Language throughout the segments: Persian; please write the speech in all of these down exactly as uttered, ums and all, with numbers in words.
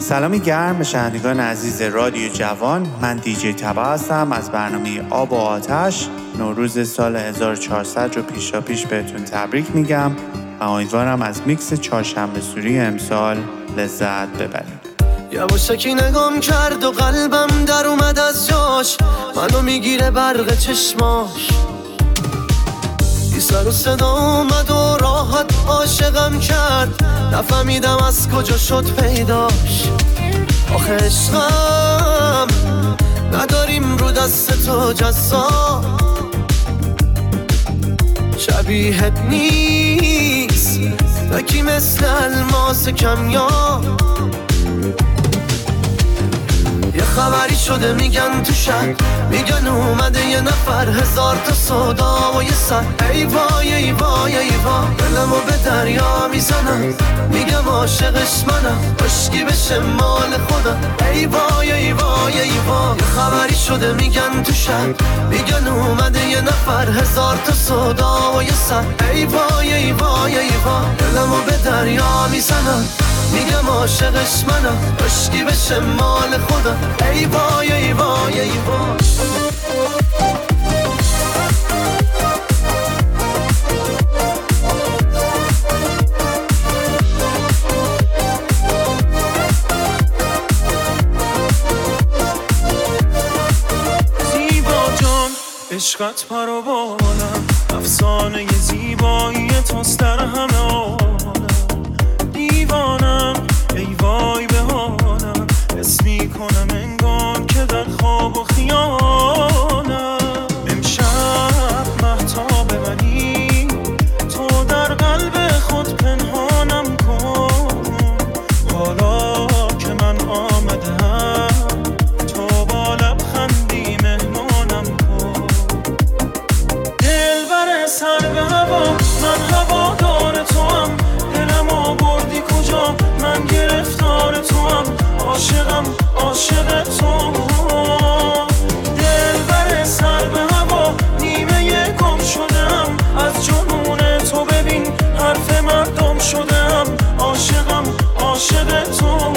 سلامی گرم به شنوندگان عزیز رادیو جوان. من دیجی تبا هستم از برنامه آب و آتش. نوروز سال هزار و چهارصد رو پیشا پیش بهتون تبریک میگم و امیدوارم از میکس چهارشنبه سوری امسال لذت ببرید. یواشکی نگام کرد و قلبم در اومد از جاش، منو میگیره برق چشماش. بی سر و صدا اومد و راحت عاشقم کرد، نفهمیدم از کجا شد پیداش. آخه عشقم نداریم رو دست تو جزا، شبیهت نیست تکی مثل الماس کمیاب. یه خبری شده میگن تو شهر، میگن اومده یه نفر، هزار تا صدا و یه سر. ای وای ای وای ای وای، دلمو به دریا میزنم، میگم عاشقش منم، عشقی بشه مال خودم. ای وای ای وای ای وای، یه خبری شده میگن تو شهر، میگن اومده یه نفر، هزار تا صدا و یه سر. ای وای ای وای ای وای، دلمو به دریا میزنم، میگم عاشقش منم، عشقی بشه مال خودم. ای وای ای وای ای وای. زیبا جان عشقت پرو بالم، افسانه زیبایی توست در همه عالم. دیوانم ای وای به حالم، حس میکنم انگار که در خواب و خیالم. امشب مهتاب منی، تو در قلب خود پنهانم کن. حالا که من آمدم، تو با لبخندی مهمانم کن. دلبر سر به هوا، من هوادار توام، دلمو بردی کجا، من گرفتار توام. عاشقم عاشق تو، دلبر سر به هوا، نیمه گم شدم از جنون تو. ببین حرف مردم شدم، عاشقم عاشق تو.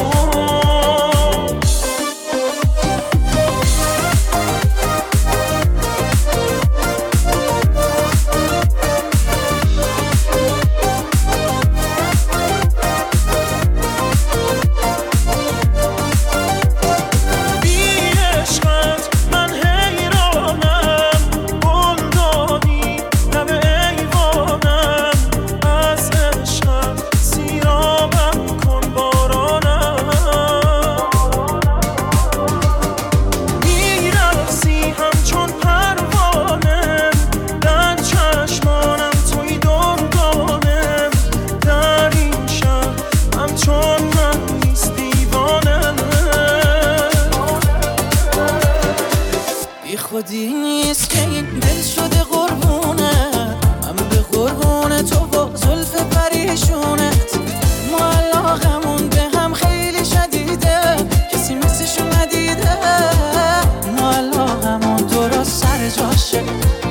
خودی نیست که این دل شده قربونه، من به قربون تو با زلف پریشونت. ما علاقمون به هم خیلی شدیده، کسی مثلشو ندیده. ما علاقمون درست سر جاشه،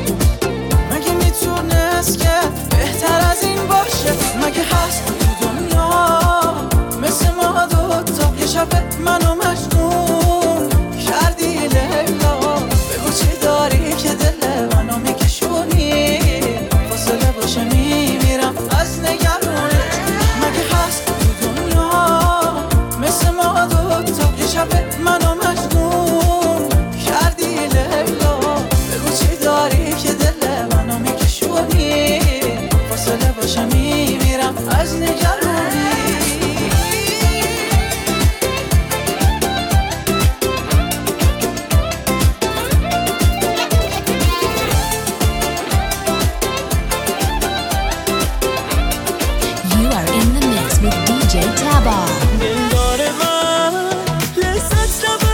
مگه میتونست که بهتر از این باشه؟ مگه هست تو دنیا مثل ما دوتا، یه شب منو مجنون کردی لیلا. چی داری که دل منو میکشونی، فاصله باشه میمیرم از نگرونت. مگه هست تو دنیا مثل ما دوتا، یه شب منو مجنون کردی لیلا. بگو چی داری که دل منو میکشونی، فاصله باشه میمیرم از نگرونی. with دیجی تبا. دلدار من لذت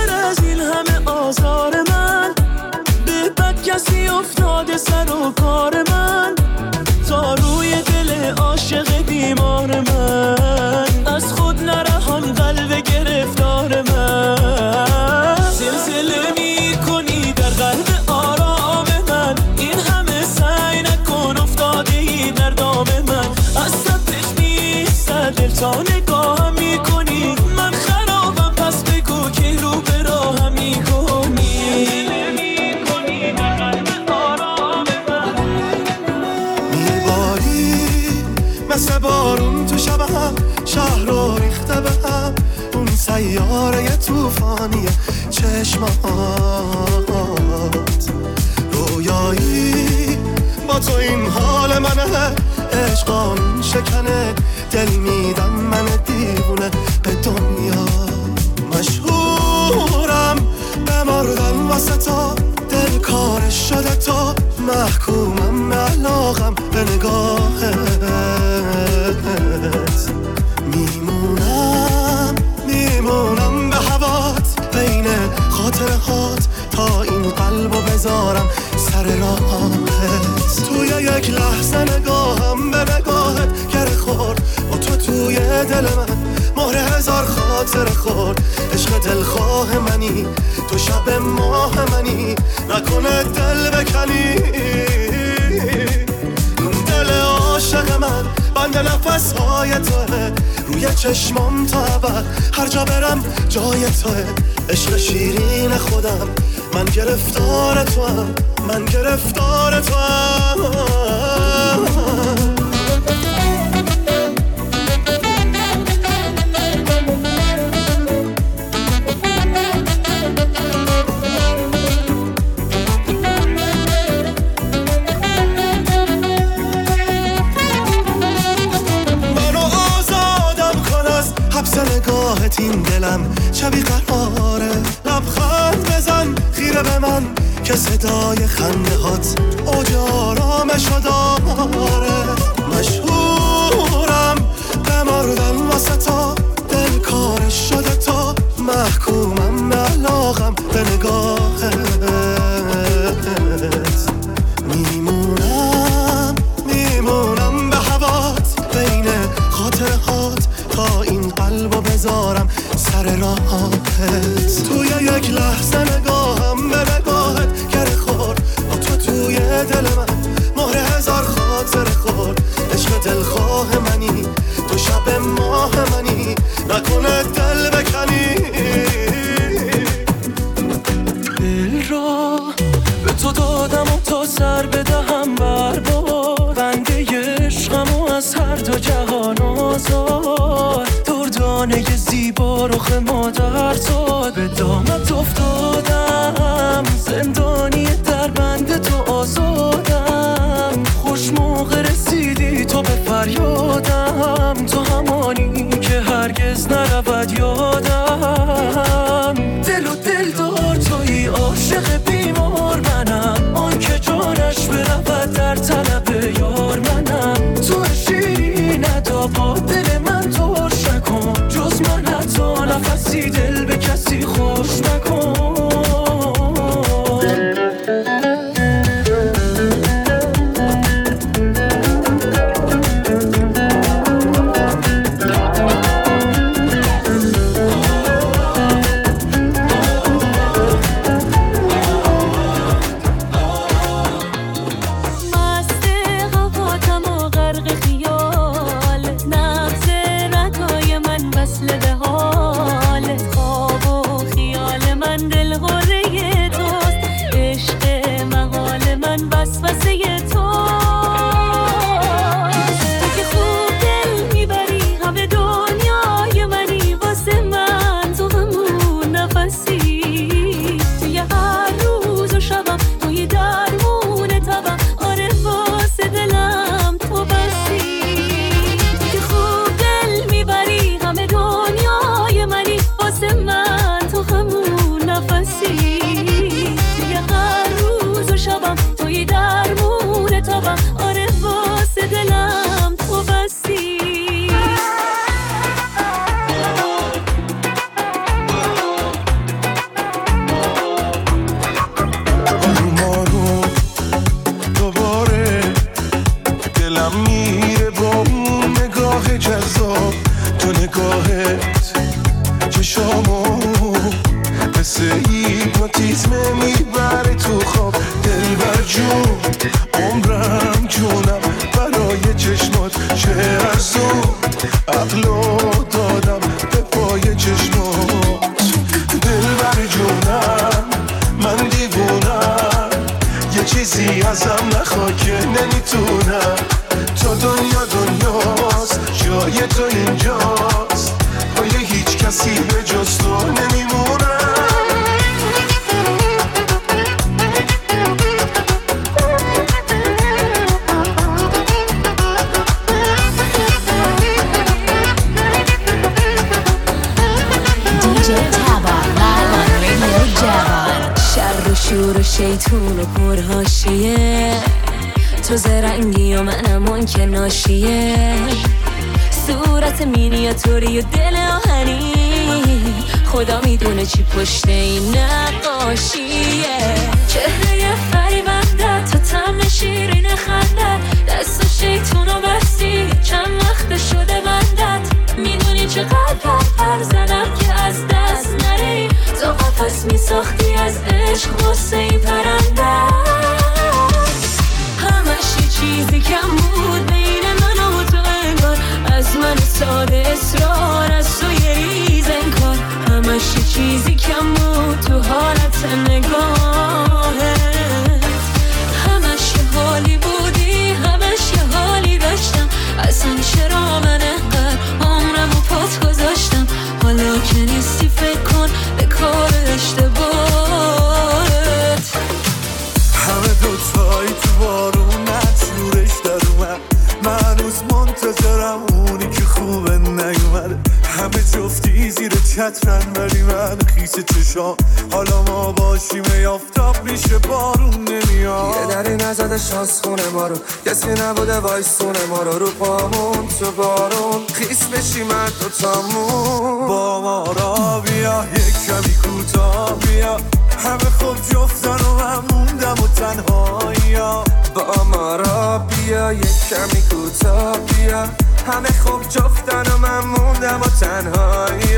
سیاره طوفانی چشمات، رویایی با تو این حال منه، عشقان شکنه دل میدم من دیوونه به دنیا. مشهورم به مردن واسه تو، دل کارش شده تو، محکومم به علاقم به نگاهت. میمونم میمونم به هوات، بین خاطره هات تا این قلبو بذارم سر راهت. توی یک لحظه نگاهم به نگاهت گره خورد، با تو توی دل من مهر هزار خاطر خورد. عشق دلخواه منی تو، شب ماه منی، نکنه دل بکنی. دل عاشق من بند نفس های توه، روی چشمام تا ابد هر جا برم جای توه. عشق شیرین خودم من گرفتار توام، من گرفتار توام. نگاهت این دلم شبی قراره، لبخند بزن خیره به من که صدای خنده هات اوج آرامشو داره. مشهورم به مردن واسه تو، دل کارش شده تو، محکومم به علاقم به نگاهت. میمونم میمونم به هوات، بین خاطره هات تا این قلبو بذارم سر راهت. توی یک لحظه نگاهم به نگاهت گره خورد، با تو توی دل من مهر هزار خاطر خورد. عشق دلخواه منی تو، شب ماه منی، نکنه دل بکنی. دل را به تو دادم و تا سر بدهم بر باد، بنده عشقم و از هر دو جهان آزاد. دردانه زیبا رخ مادر زاد، به دامت افتادم، زندانی در بند تو آزادم. خوش موقع رسیدی تو به فریادم، تو همانی که هرگز نرود یادم. دل و دل دار توی، عاشق بیمار منم، آن که جانش برود در طلب یار منم. تو شیری ندا با دل من توش نکن، جز من حتی نفسی دل به کسی خوش نکن. جای تو اینجاست، پای هیچ کسی به جز شور و شیطون و پرهاشیه، تو زرنگی و منم اون که ناشیه، صورت مینیاتوری و دل آهنی، خدا میدونه چی پشت این نقاشیه. چهره فریبنده تو طعم شیرین خنده، دست و شیطون و بستی چند وقت شده بندت، میدونی چقدر پر زدم که از دست نری، تو قفس میساختی از عشق غصه ای پرنده. همش یه چیزی کم بود بین من و تو انگار، از من ساده اصرار از تو یه ریز انکار، همش یه چیزی کم بود تو حالت نگاهت، همش یه حالی بودی همش یه حالی داشتم، اصلا چرا من انقدر عمرم و پات گذاشتم، حالا که نیستی فکر کن به کار اشتباهت. همه دوتایی تو بارون نشورش در اومد، من هنوز منتظرم اونی که خوبه نیومده، همه جفتی زیر چترن ولی من خیس چشام، حالا ما باشیم یافتاب میشه بارون نمیاد. یه دری نزده شانس خونه ما رو، کسی نبوده وایسونه ما رو، رو پامون تو بارون خیس بشی من دوتامون. با ما را بیا یک کمی کوتاه بیا، همه خوب جفتن و من موندم و تنهایی. با ما را بیا یک کمی کوتاه بیا، همه خوب جفتن و من موندم و تنهایی.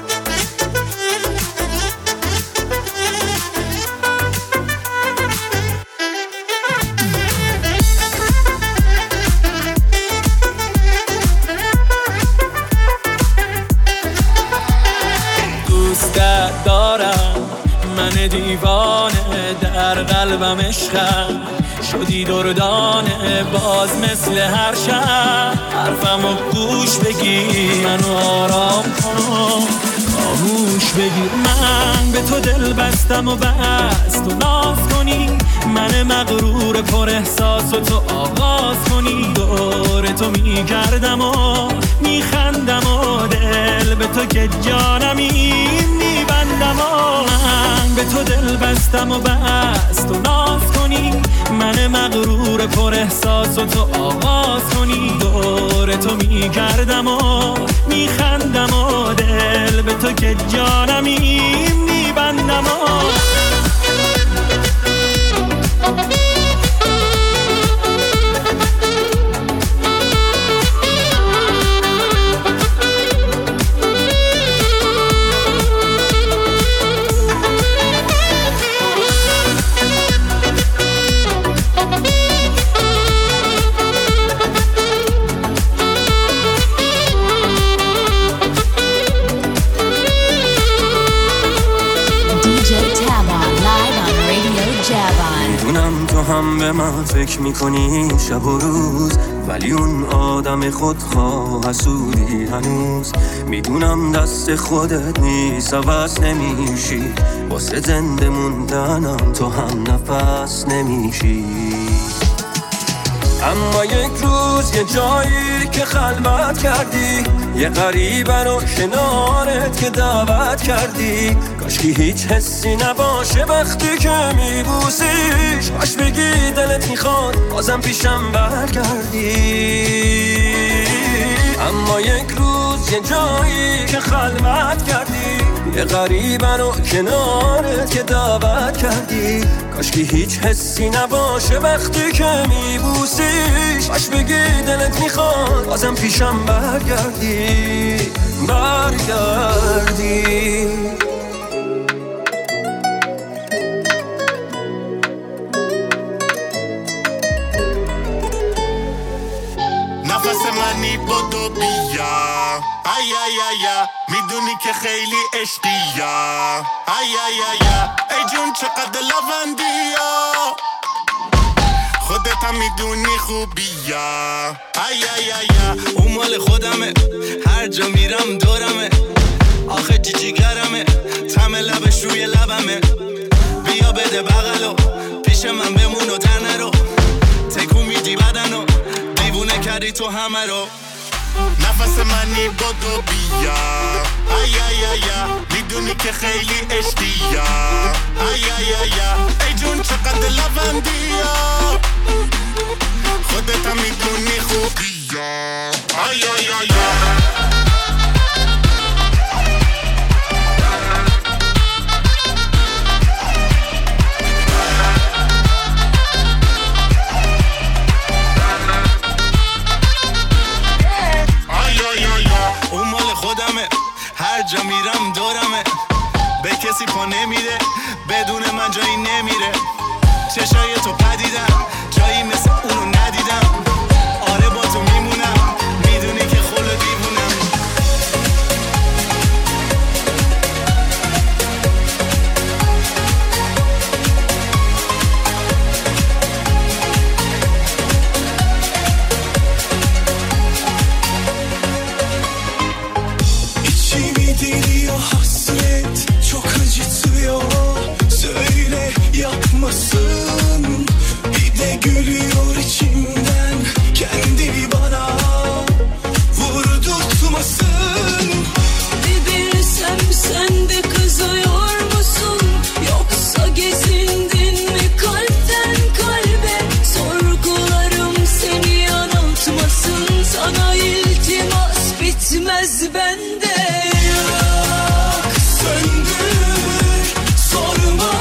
دوستت دارم من دیوانه، در قلبم عشقم شدی دردانه، باز مثل هر شب حرفمو گوش بگیر، منو آرام کن خاموش بگیر. من به تو دل بستم و بس تو ناز کنی، من مغرور پر احساس و تو آغاز کنی، دور تو میگردم و میخندم و دل به تو که جانمی میبندم و من به تو دل بستم و بس تو ناز کنی، من مغرور پر احساس و تو آغاز کنی، دور تو میگردم و میخندم و دل به تو که جانمی میبندم و هم به من فکر میکنی شب و روز، ولی اون آدم خودخواه حسودی هنوز، میدونم دست خودت نیست عوض نمیشی، واسه زنده موندنم تو هم نفس نمیشی. اما یک روز یه جایی که خلوت کردی، یه غریبه رو کنارت که دعوت کردی، کاشکی هیچ حسی نباشه وقتی که میبوسیش، باش بگی دلت میخواد بازم پیشم برگردی. اما یک روز یه جایی که خلوت کردی، یه غریبه رو کنارت که دعوت کردی، کاشکی هیچ حسی نباشه وقتی که میبوسیش، باش بگی دلت میخواد بازم پیشم برگردی برگردی. نفس منی بدو بیا، ای ای ای میدونی که خیلی عشقیا، ای ای ای ای جون چقدر لوندیا، خودت هم میدونی خوبیا، ای ای ای اون مال خودمه، هر جا میرم دورمه، آخه جی جیگرمه، طعم لبش روی لبمه، بیا بده بغلو پیش من بمون و در نرو، تکون میدی بدنو دیوونه کردی تو همه رو. نفس منی بدو بیا، ای ای ای میدونی میدونی که خیلی عشقی ای ای ای ای جون چقدر لوندی خودت هم میدونی خوبی ای ای ای ای هر جا میرم دورمه به کسی پا نمیره بدون من جایی نمیره چشای تو پدیدم جایی مثل اونو ندیدم آره با تو میمونم میدونی که خلو دیوونم Yapmasın bir de gülüyor içimden kendi bana vurdurtmasın bir bilsem sen de kızıyor musun yoksa gezindin mi kalpten kalbe sorgularım seni yanıltmasın sana iltimas bitmez bende yak söndür sorma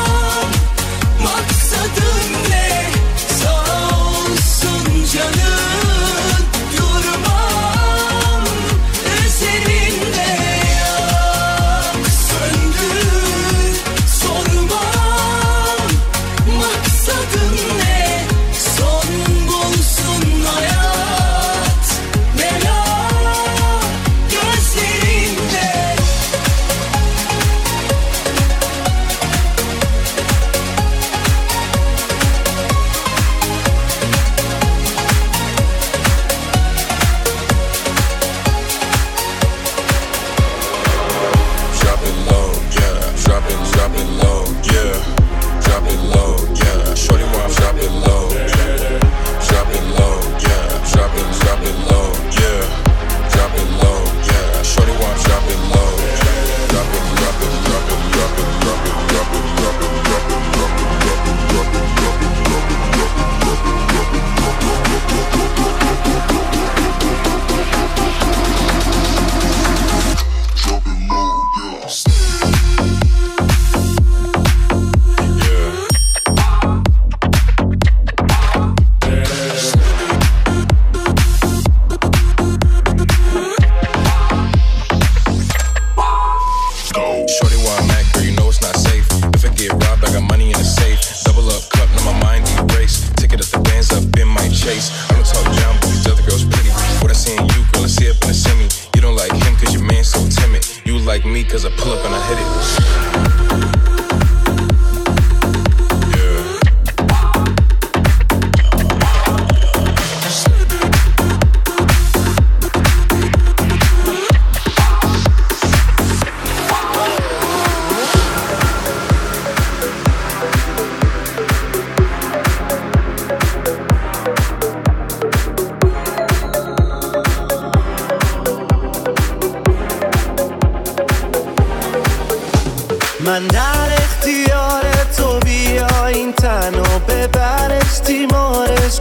من در اختیار تو بیا این تن و ببرش تیمارش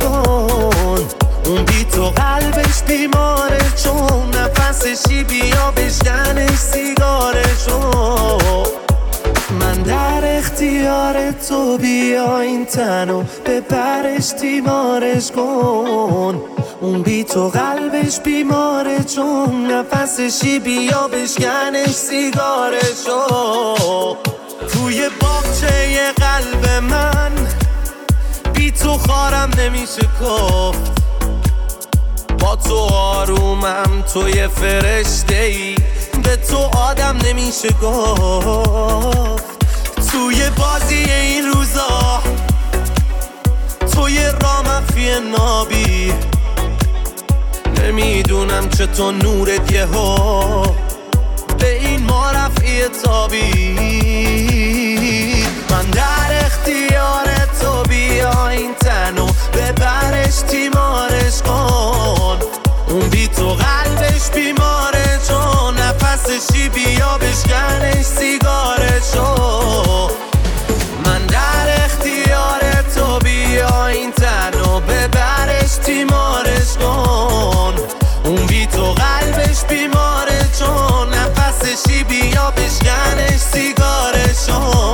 کن اون بی تو قلبش بیماره چون نفسشی بیا بشکنش سیگارشو من در اختیار تو بیا این تن و ببرش تیمارش کن اون بی تو قلبش بیماره چون نفسشی بیا بشکنش سیگارشو توی باغچه قلب من بی تو خارم نمیشه کفت با تو آرومم توی فرشته‌ای به تو آدم نمیشه گفت توی بازی این روزا توی رامفی نابی نمیدونم چطور نورت یه ها به این ما رفعی تابی من در اختیار تو بیا این تنو ببرش تیمارش کن اون بی تو قلبش بیماره چون نفسشی بیا بشکنش سیگارشو. من در اختیار تو، بیا این تنو ببرش تیمارش کن. اون بی تو قلبش بیماره چون نفسشی، بیا بشکنش سیگارشو.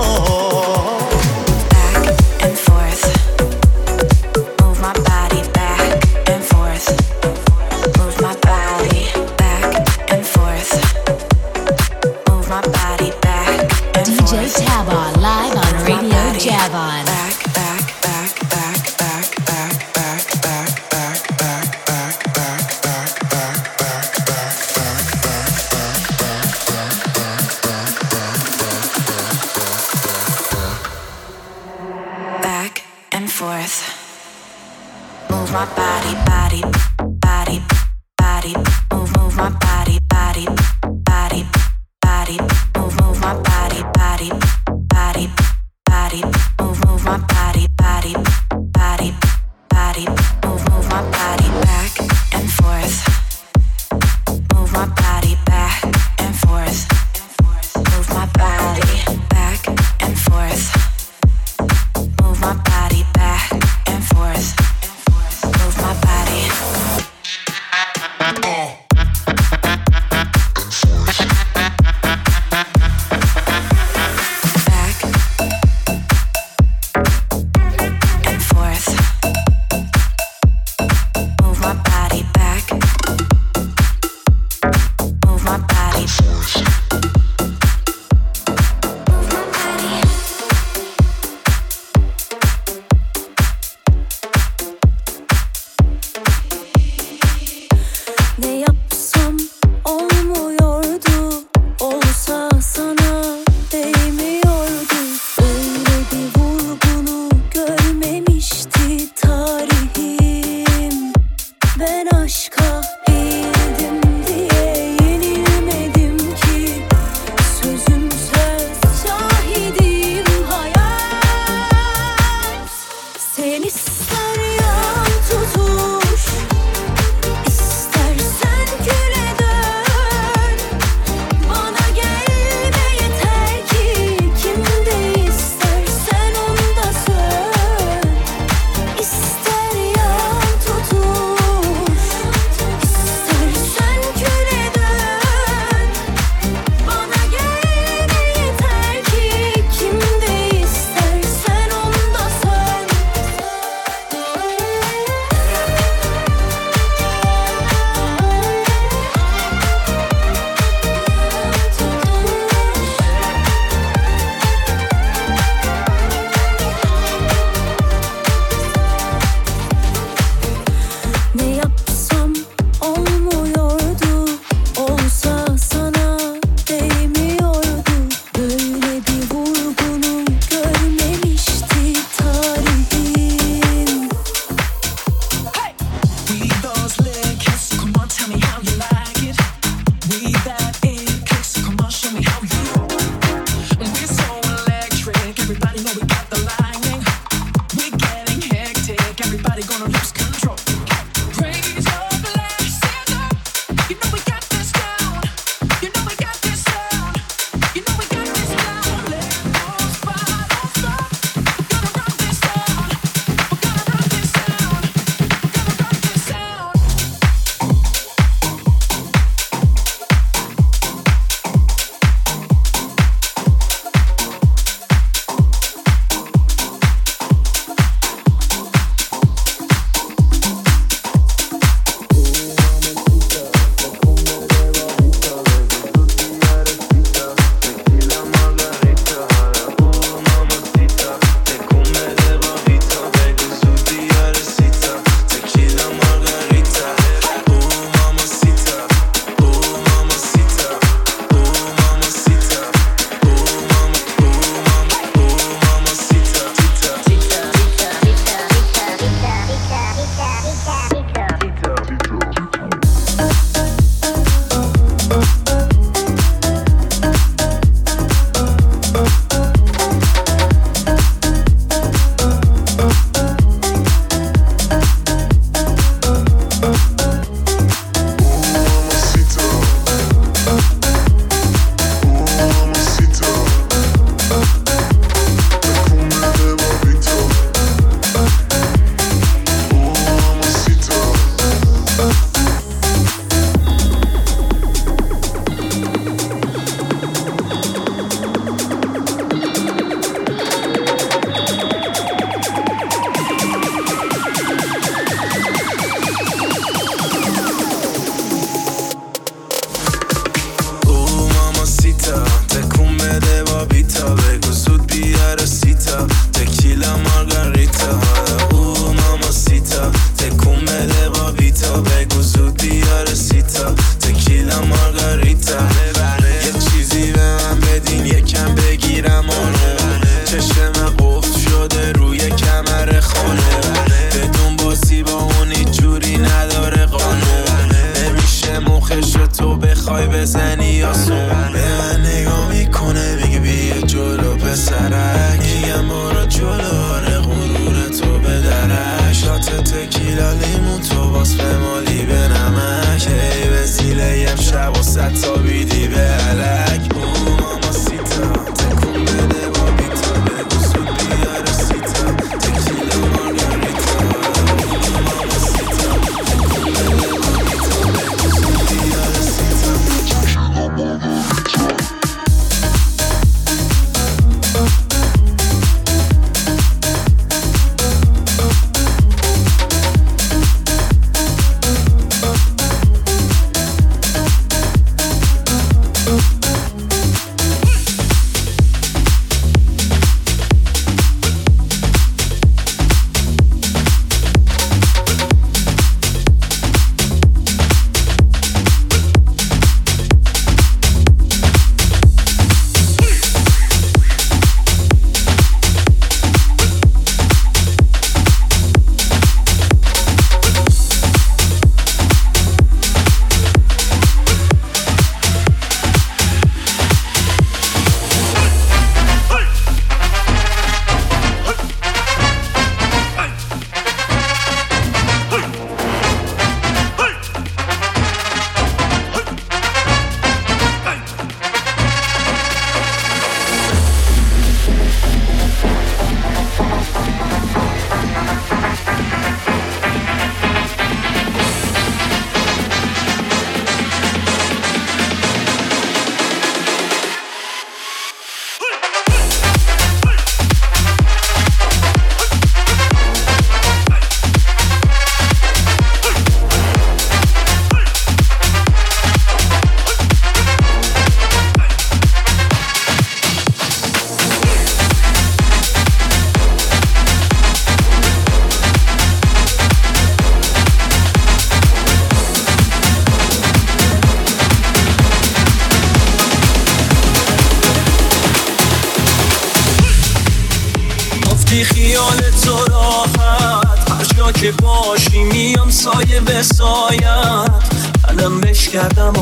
بی خیال تو راحت هر جا که باشی میام سایه به سایت منم بش کردم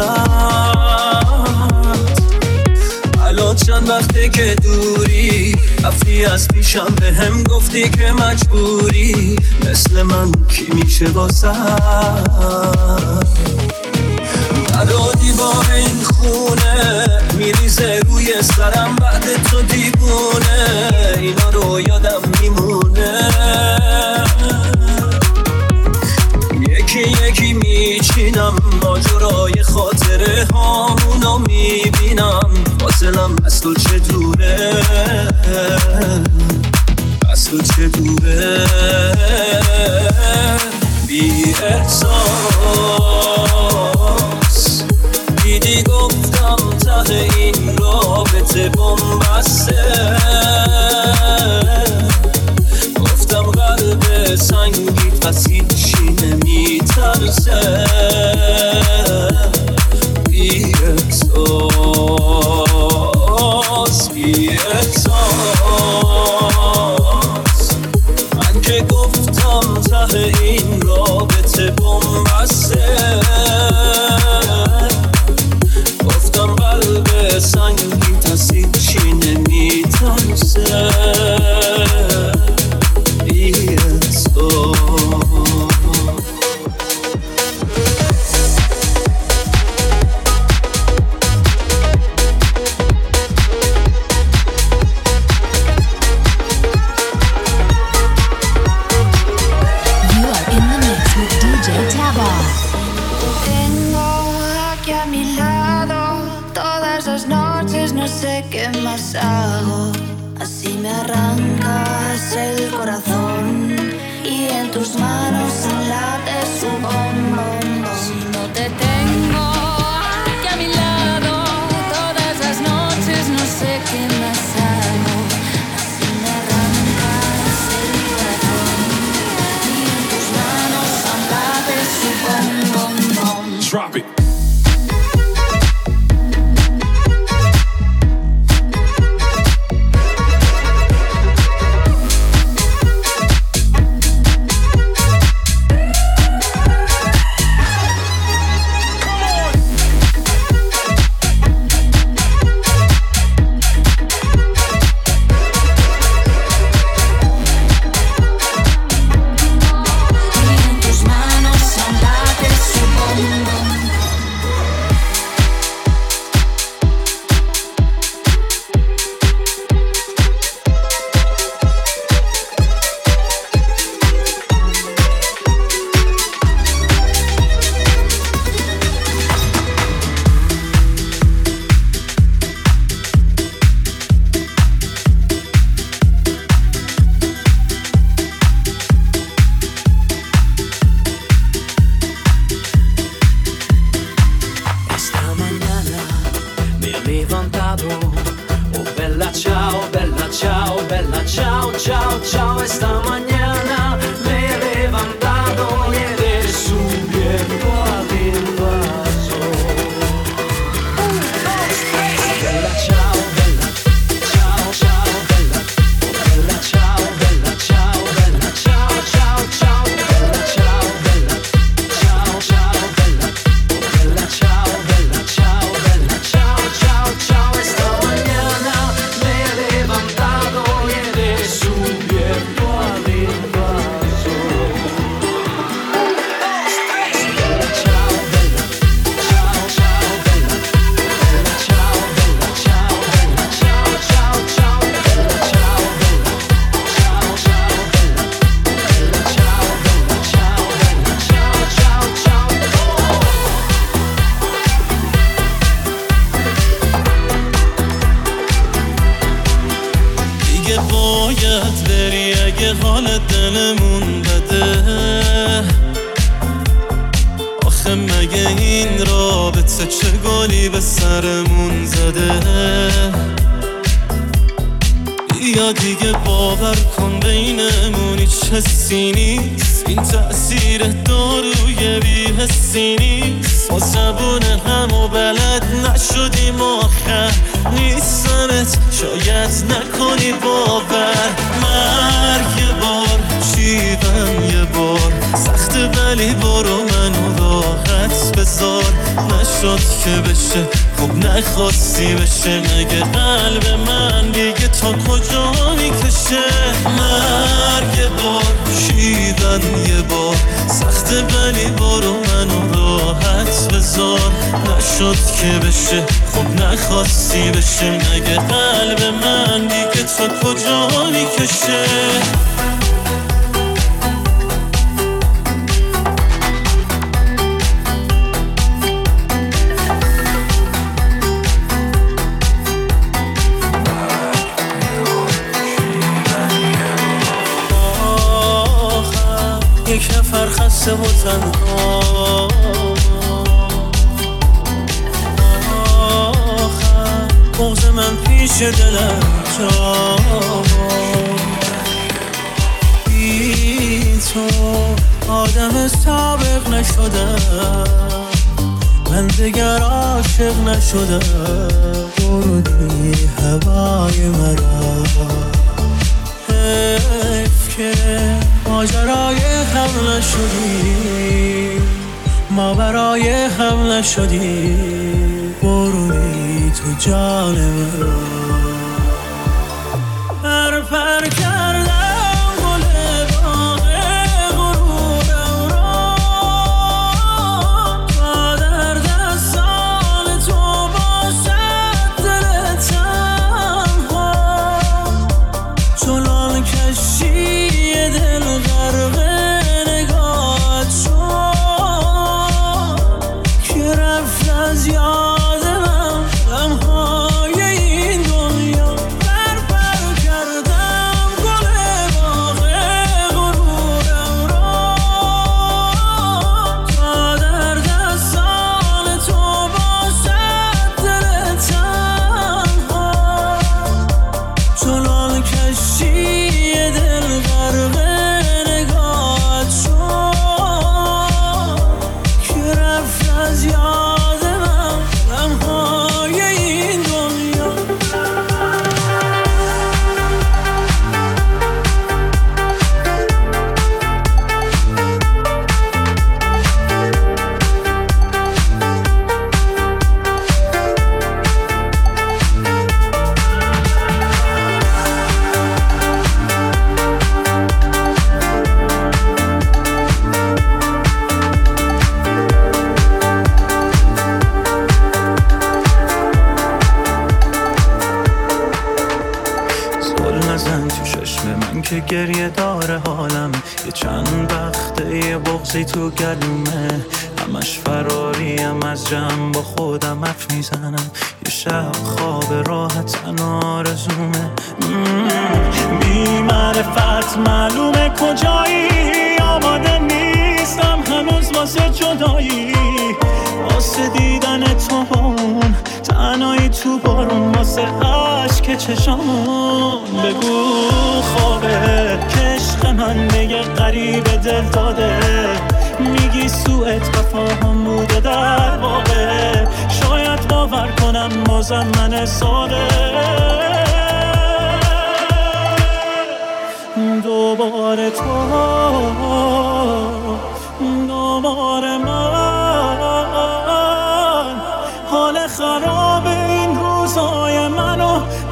عادت الان چند وقته که دوری رفتی از پیشم به هم گفتی که مجبوری مثل من کی میشه واسه ندادی با این خونه میریزه روی سرم بعد تو دیوونه اینا رو یادم میمونه یکی یکی میچینم ماجرای خاطره هامونو میبینم فاصلم از تو چه دوره از تو چه دوره بی احساس دیدی گفتم ته این رابطه بنبسته گفتم قلب سنگی پس هیچی نمیترسه بی احساس بی احساس من که گفتم ته این رابطه بنبسته گفتم قلب سنگی پس هیچی نمیترسه بی احساس Así me arrancas el corazón y en tus manos late su bombón. Si no te tengo aquí a mi lado, todas las noches no sé qué más hago. Así me arrancas el corazón y en tus manos late su bombón. Drop it. یا دیگه باور کن بینمون هیچ حسی نیست، این تأثیر داروی بی حسی نیست. ما زبون هم و بلد نشدیم آخر نیستمت، شاید نکنی باور. من ولی برو منو راحت بذار. نشد که بشه خب نخواستی بشه، مگه قلب من دیگه تا کجا میکشه؟ مرگ بار شیدن یه بار سخته ولی برو منو راحت بذار. نشد که بشه خب نخواستی بشه، مگه قلب من دیگه تا کجا میکشه؟ یک نفر خسته و تنها، آخر بغض من پیش دلم جا. بی تو آدم سابق نشدم، من دیگر عاشق نشدم. بردی هوای مرا، حیف که ماجرای هم نشدی، ما برای هم نشدی. برونی تو جان من پر پر کردم گل باغ غرورم را، تا در دستان تو باشد دل تنها. چنان کشی دل غرق نگاهت شد که رفت از یاد من لمحه‌های این دنیا. پر پر کردم گل باغ غرورم را، تا در دستان تو باشد دل تنها. چنان کشی دل غرق نگاهت شد که رفت از یاد من لمحه‌های این دنیا. زل نزن تو چشم من که گریه داره حالم، یه چند وقته یه بغضی تو گلومه. همش فراریم از جمع با خودم حرف میزنم، یه شب خواب راحت آرزومه. بی معرفت معلومه کجایی، آماده نیستم هنوز واسه جدایی، واسه دیدن تو با اون تنهایی تو بارون، واسه عشق چشامون. بگو خوابه که عشق من دیگه غریب دل داده، میگی سوء تفاهم بوده در واقع. شاید باور کنم بازم من ساده، دوباره تو دوباره من. حال خراب این روزای منو